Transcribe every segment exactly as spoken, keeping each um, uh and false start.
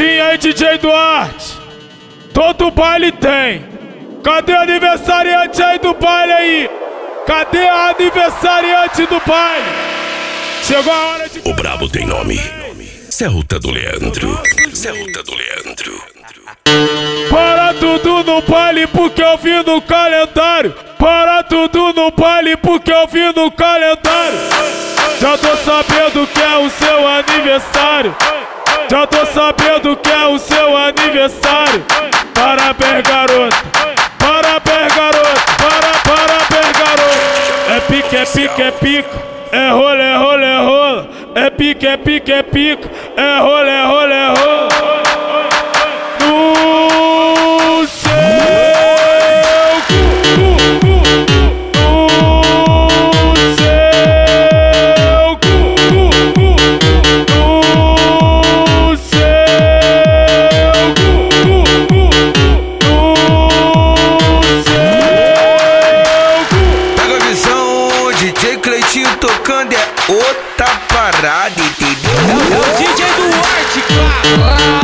Cleitinho e D J Duarte, todo baile tem. Cadê a aniversariante aí do baile aí? Cadê a aniversariante do baile? Chegou a hora de... O brabo tem nome, Celta do Leandro, Celta do Leandro. Para tudo no baile porque eu vi no calendário. Para tudo no baile porque eu vi no calendário. Já tô sabendo que é o seu aniversário. Já tô sabendo que é o seu aniversário. Parabéns, garoto. Parabéns, garoto. Para, parabéns, garoto. É pique, é pique, é pica. É rola, é rola, é rola. É pique, é pique, é pica. É rola, é rola, é rola. No seu cu, cu, cu. No seu cu, cu, cu. No seu cu, cu, cu. No seu cu. Pega a visão, D J Cleitinho tocando é outra parada, entendeu? É o D J Duarte, cara.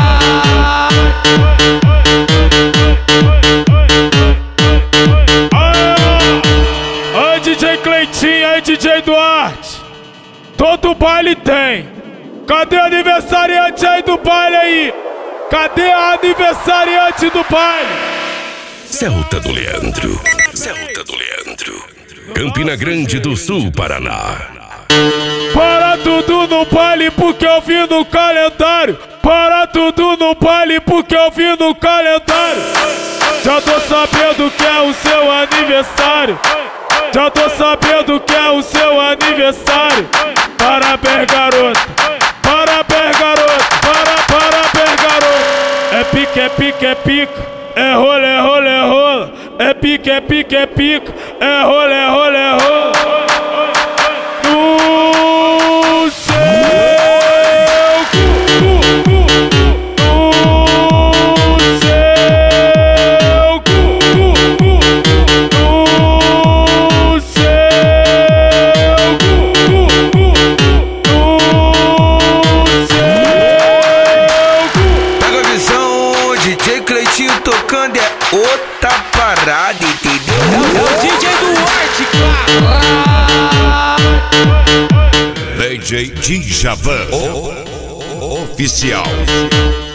Oi, D J Cleitinho, aí D J Duarte, todo baile tem. Cadê a aniversariante aí do baile aí? Cadê a aniversariante do baile? Celta do Leandro, Celta do Leandro, Campina Grande do Sul, Paraná. Para tudo no baile porque eu vi no calendário. Para tudo no baile porque eu vi no calendário. Já tô sabendo que é o seu aniversário. Já tô sabendo que é o seu aniversário. Parabéns, garoto. Parabéns, garoto. Para, parabéns, garoto. É pique, é pique, é pica. É rola, é rola, é rola. É pique, é pique, é pica. É rola, é rola, é rola. No seu cu, cu, cu. No seu cu, cu, cu. No seu cu, cu, cu. No seu cu. Pega a visão, D J Cleitinho tocando é outra parada, entendeu? É o D J Duarte, cara. D J Djavan, oficial.